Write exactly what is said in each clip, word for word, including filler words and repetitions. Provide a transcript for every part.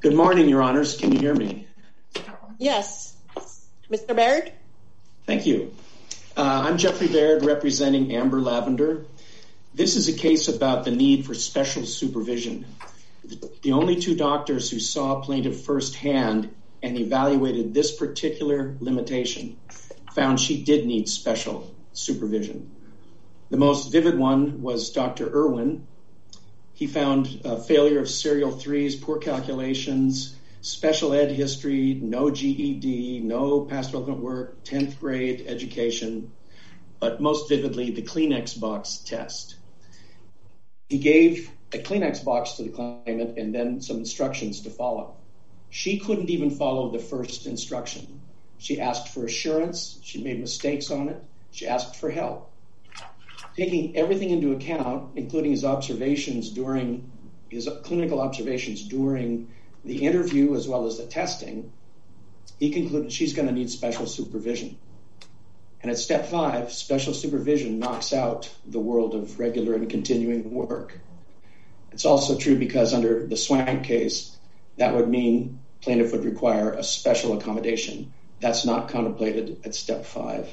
Good morning, Your Honors. Can you hear me? Yes. Mister Baird? Thank you. Uh, I'm Jeffrey Baird, representing Amber Lavender. This is a case about the need for special supervision. The only two doctors who saw plaintiff firsthand and evaluated this particular limitation found she did need special supervision. The most vivid one was Doctor Irwin. He found a failure of serial threes, poor calculations, special ed history, no G E D, no past relevant work, tenth grade education, but most vividly, the Kleenex box test. He gave a Kleenex box to the claimant and then some instructions to follow. She couldn't even follow the first instruction. She asked for assurance. She made mistakes on it. She asked for help. Taking everything into account, including his observations during his clinical observations during the interview as well as the testing, he concluded she's going to need special supervision. And at step five, special supervision knocks out the world of regular and continuing work. It's also true because under the Swank case, that would mean plaintiff would require a special accommodation. That's not contemplated at step five.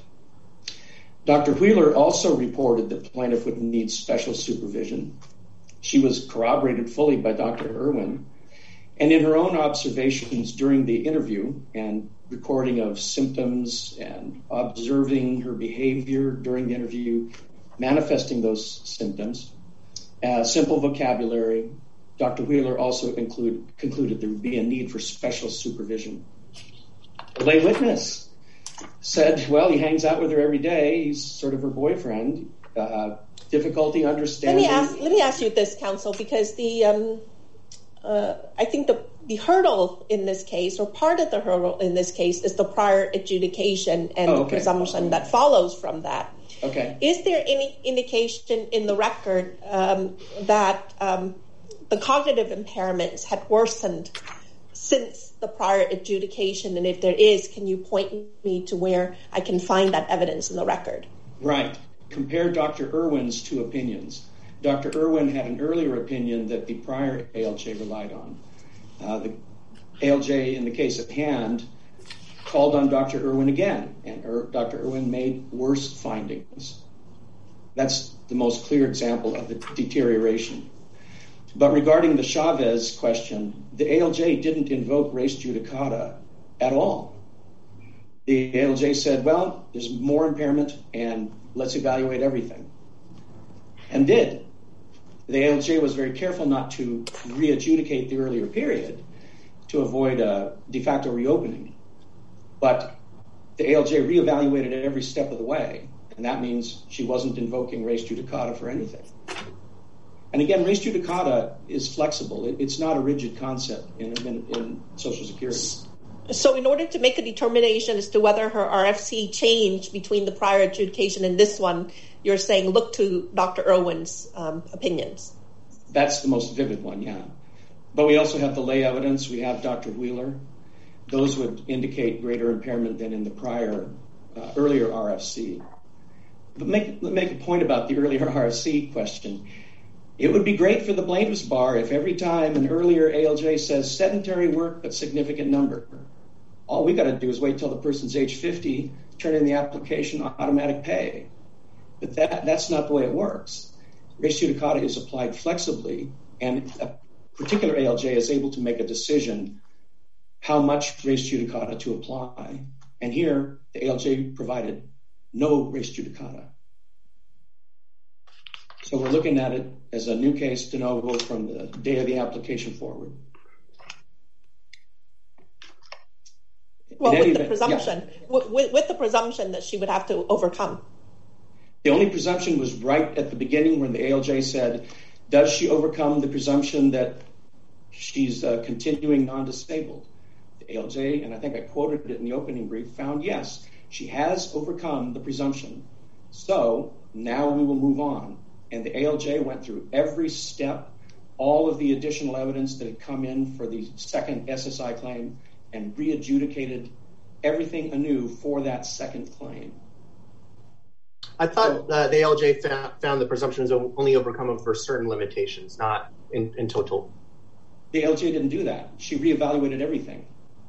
Doctor Wheeler also reported that plaintiff would need special supervision. She was corroborated fully by Doctor Irwin. And in her own observations during the interview and recording of symptoms and observing her behavior during the interview, manifesting those symptoms, uh, simple vocabulary, Doctor Wheeler also include, concluded there would be a need for special supervision. The lay witness said, well, he hangs out with her every day. He's sort of her boyfriend. Uh, difficulty understanding. Let me ask. Let me ask you this, counsel, because the um, uh, I think the the hurdle in this case, or part of the hurdle in this case, is the prior adjudication and oh, okay. the presumption that follows from that. Okay. Is there any indication in the record um, that um, the cognitive impairments had worsened since the prior adjudication? And if there is, can you point me to where I can find that evidence in the record? Right. Compare Doctor Irwin's two opinions. Doctor Irwin had an earlier opinion that the prior A L J relied on. Uh, the A L J, in the case at hand, called on Doctor Irwin again, and er, Doctor Irwin made worse findings. That's the most clear example of the deterioration. But regarding the Chavez question, the A L J didn't invoke res judicata at all. The A L J said, well, there's more impairment and let's evaluate everything. And did. The A L J was very careful not to re-adjudicate the earlier period to avoid a de facto reopening. But the A L J re-evaluated it every step of the way, and that means she wasn't invoking res judicata for anything. And again, res judicata is flexible. It, it's not a rigid concept in, in, in Social Security. So in order to make a determination as to whether her R F C changed between the prior adjudication and this one, you're saying look to Doctor Irwin's um, opinions. That's the most vivid one, yeah. But we also have the lay evidence. We have Doctor Wheeler. Those would indicate greater impairment than in the prior, uh, earlier R F C. But make, make a point about the earlier R F C question. It would be great for the plaintiff's bar if every time an earlier A L J says sedentary work but significant number, all we got to do is wait till the person's age fifty, turn in the application, automatic pay. But that, that's not the way it works. Res judicata is applied flexibly, and a particular A L J is able to make a decision how much res judicata to apply. And here, the A L J provided no res judicata. So we're looking at it as a new case de novo from the day of the application forward. Well, with the presumption, yeah. with, with the presumption that she would have to overcome. The only presumption was right at the beginning when the A L J said, does she overcome the presumption that she's uh, continuing non-disabled? The A L J, and I think I quoted it in the opening brief, found yes, she has overcome the presumption. So now we will move on. And the A L J went through every step, all of the additional evidence that had come in for the second S S I claim, and re-adjudicated everything anew for that second claim. I thought uh, the A L J found, found the presumption is only overcome for certain limitations, not in, in total. The A L J didn't do that. She reevaluated everything.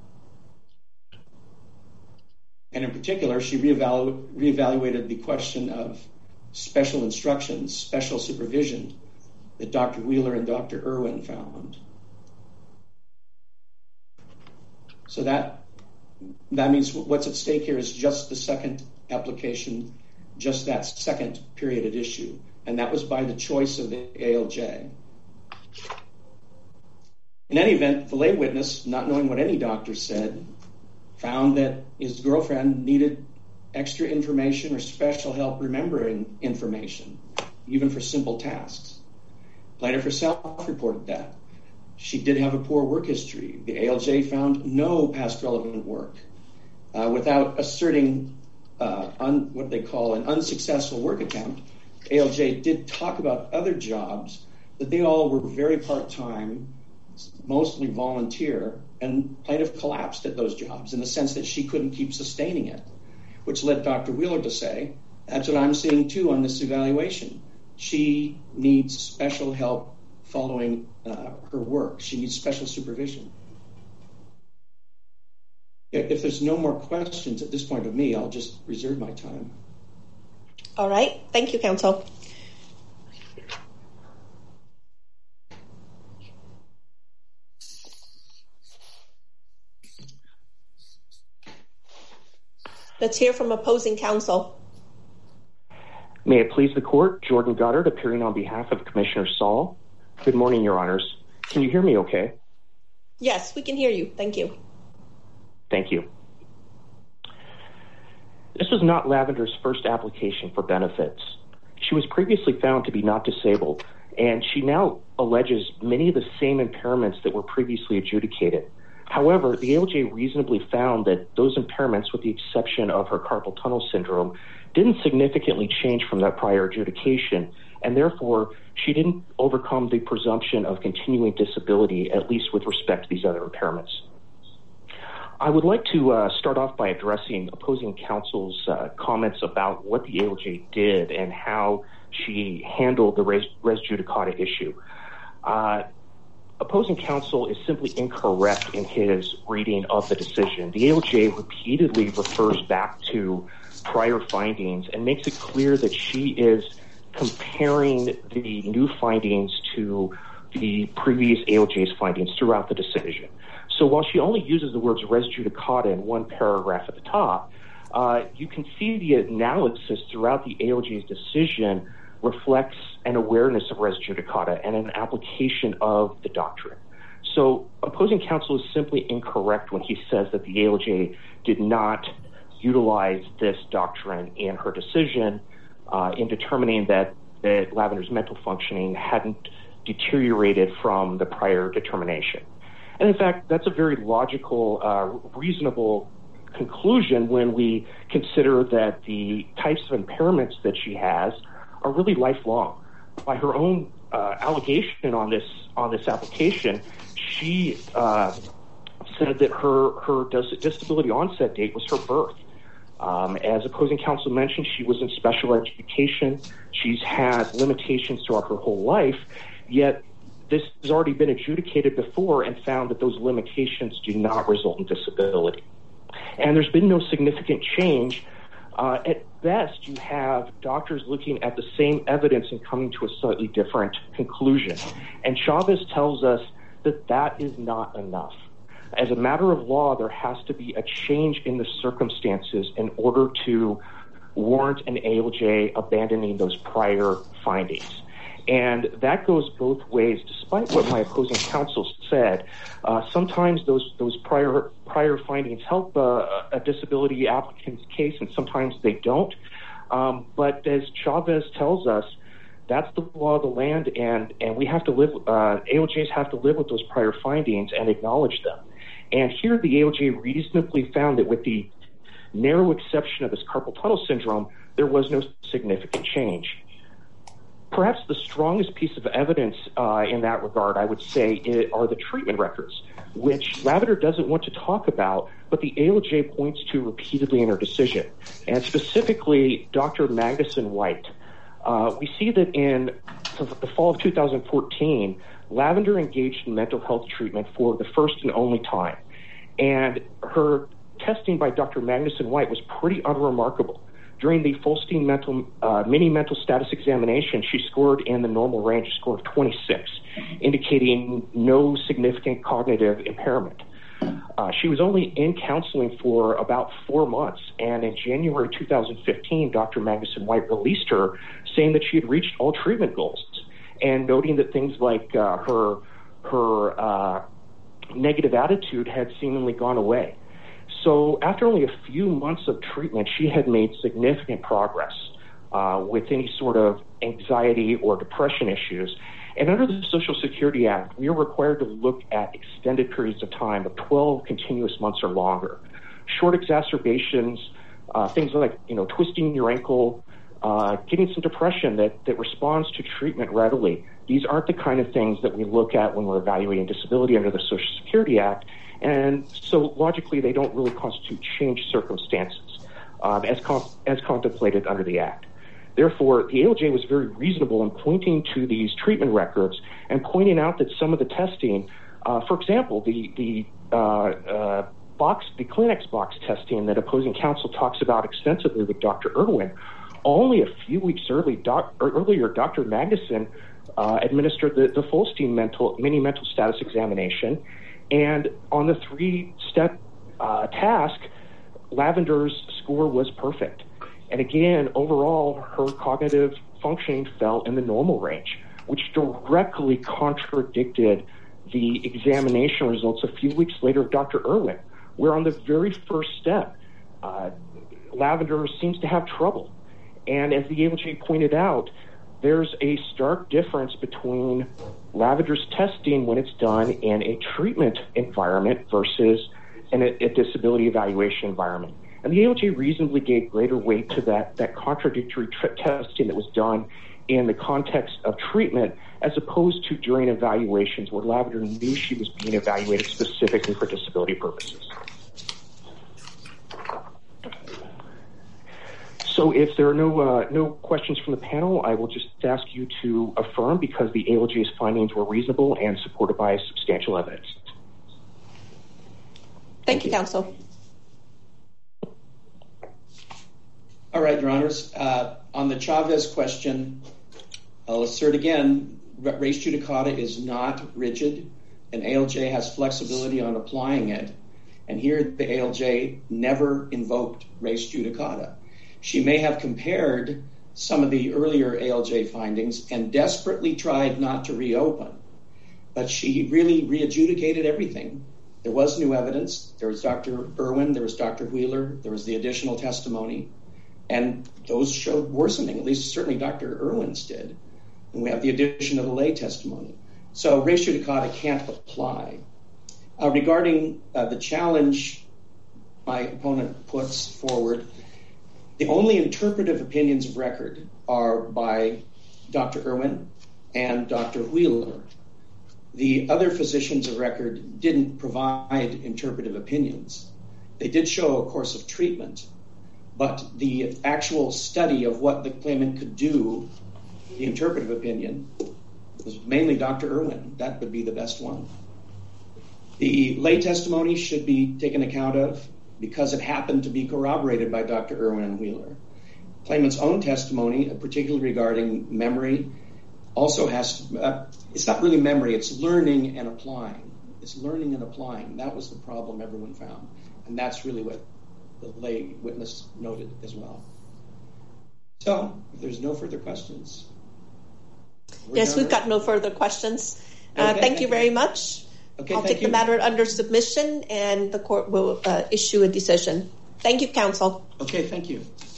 And in particular, she reevalu- reevaluated the question of special instructions, special supervision that Doctor Wheeler and Doctor Irwin found. So that that means what's at stake here is just the second application, just that second period at issue. And that was by the choice of the A L J. In any event, the lay witness, not knowing what any doctor said, found that his girlfriend needed extra information or special help remembering information, even for simple tasks. Plaintiff herself reported that. She did have a poor work history. The A L J found no past relevant work. Uh, without asserting uh, un, what they call an unsuccessful work attempt, A L J did talk about other jobs, but they all were very part-time, mostly volunteer, and plaintiff collapsed at those jobs in the sense that she couldn't keep sustaining it, which led Doctor Wheeler to say, that's what I'm seeing too on this evaluation. She needs special help following uh, her work. She needs special supervision. If there's no more questions at this point of me, I'll just reserve my time. All right. Thank you, counsel. Let's hear from opposing counsel. May it please the court, Jordan Goddard appearing on behalf of Commissioner Saul. Good morning, Your Honors. Can you hear me okay? Yes, we can hear you. Thank you. Thank you. This was not Lavender's first application for benefits. She was previously found to be not disabled, and she now alleges many of the same impairments that were previously adjudicated. However, the A L J reasonably found that those impairments, with the exception of her carpal tunnel syndrome, didn't significantly change from that prior adjudication, and therefore she didn't overcome the presumption of continuing disability, at least with respect to these other impairments. I would like to uh, start off by addressing opposing counsel's uh, comments about what the A L J did and how she handled the res, res judicata issue. Uh, Opposing counsel is simply incorrect in his reading of the decision. The A L J repeatedly refers back to prior findings and makes it clear that she is comparing the new findings to the previous A L J's findings throughout the decision. So while she only uses the words res judicata in one paragraph at the top, uh, you can see the analysis throughout the A L J's decision reflects an awareness of res judicata and an application of the doctrine. So opposing counsel is simply incorrect when he says that the A L J did not utilize this doctrine in her decision uh, in determining that, that Lavender's mental functioning hadn't deteriorated from the prior determination. And in fact, that's a very logical, uh, reasonable conclusion when we consider that the types of impairments that she has are really lifelong. By her own uh, allegation on this on this application, she uh, said that her her dis- disability onset date was her birth. Um, as opposing counsel mentioned, she was in special education. She's had limitations throughout her whole life, yet this has already been adjudicated before and found that those limitations do not result in disability. And there's been no significant change. Uh, at best, you have doctors looking at the same evidence and coming to a slightly different conclusion. And Chavez tells us that that is not enough. As a matter of law, there has to be a change in the circumstances in order to warrant an A L J abandoning those prior findings. And that goes both ways. Despite what my opposing counsel said, uh, sometimes those those prior prior findings help uh, a disability applicant's case, and sometimes they don't. Um, but as Chavez tells us, that's the law of the land, and, and we have to live. Uh, A L Js have to live with those prior findings and acknowledge them. And here, the A L J reasonably found that with the narrow exception of this carpal tunnel syndrome, there was no significant change. Perhaps the strongest piece of evidence uh, in that regard, I would say, it, are the treatment records, which Lavender doesn't want to talk about, but the A L J points to repeatedly in her decision, and specifically Doctor Magnuson White. Uh, we see that in the fall of two thousand fourteen, Lavender engaged in mental health treatment for the first and only time. And her testing by Doctor Magnuson White was pretty unremarkable. During the Folstein mental, uh, mini mental status examination, she scored in the normal range, a score of twenty-six, indicating no significant cognitive impairment. Uh, she was only in counseling for about four months, and in January two thousand fifteen, Doctor Magnuson White released her, saying that she had reached all treatment goals, and noting that things like uh, her her uh, negative attitude had seemingly gone away. So after only a few months of treatment, she had made significant progress uh, with any sort of anxiety or depression issues. And under the Social Security Act, we are required to look at extended periods of time of twelve continuous months or longer. Short exacerbations, uh, things like, you know, twisting your ankle, uh, getting some depression that, that responds to treatment readily. These aren't the kind of things that we look at when we're evaluating disability under the Social Security Act. And so logically, they don't really constitute changed circumstances um, as, com- as contemplated under the Act. Therefore, the A L J was very reasonable in pointing to these treatment records and pointing out that some of the testing, uh, for example, the the uh, uh, box, the Kleenex box testing that opposing counsel talks about extensively with Doctor Irwin, only a few weeks early, doc, earlier, Doctor Magnuson uh, administered the, the Folstein mental, mini mental status examination, and on the three-step uh, task, Lavender's score was perfect. And again, overall, her cognitive functioning fell in the normal range, which directly contradicted the examination results a few weeks later of Doctor Irwin, where on the very first step, uh, Lavender seems to have trouble. And as the A L J pointed out, there's a stark difference between Lavender's testing when it's done in a treatment environment versus in a, a disability evaluation environment. And the A L J reasonably gave greater weight to that, that contradictory tri- testing that was done in the context of treatment as opposed to during evaluations where Lavender knew she was being evaluated specifically for disability purposes. So if there are no uh, no questions from the panel, I will just ask you to affirm because the A L J's findings were reasonable and supported by substantial evidence. Thank, Thank you, you, counsel. All right, Your Honors. Uh, on the Chavez question, I'll assert again, res judicata is not rigid, and A L J has flexibility on applying it. And here the A L J never invoked res judicata. She may have compared some of the earlier A L J findings and desperately tried not to reopen, but she really re-adjudicated everything. There was new evidence. There was Doctor Irwin, there was Doctor Wheeler, there was the additional testimony, and those showed worsening, at least certainly Doctor Irwin's did. And we have the addition of the lay testimony. So res judicata can't apply. Uh, regarding uh, the challenge my opponent puts forward, the only interpretive opinions of record are by Doctor Irwin and Doctor Wheeler. The other physicians of record didn't provide interpretive opinions. They did show a course of treatment, but the actual study of what the claimant could do, the interpretive opinion, was mainly Doctor Irwin. That would be the best one. The lay testimony should be taken account of because it happened to be corroborated by Doctor Irwin and Wheeler. Claimant's own testimony, particularly regarding memory, also has to, uh, it's not really memory, it's learning and applying. It's learning and applying. That was the problem everyone found. And that's really what the lay witness noted as well. So, if there's no further questions. Yes, we've got no further questions. Uh, okay, thank, thank you very much. Okay, I'll take you. the matter under submission and the court will uh, issue a decision. Thank you, counsel. Okay, thank you.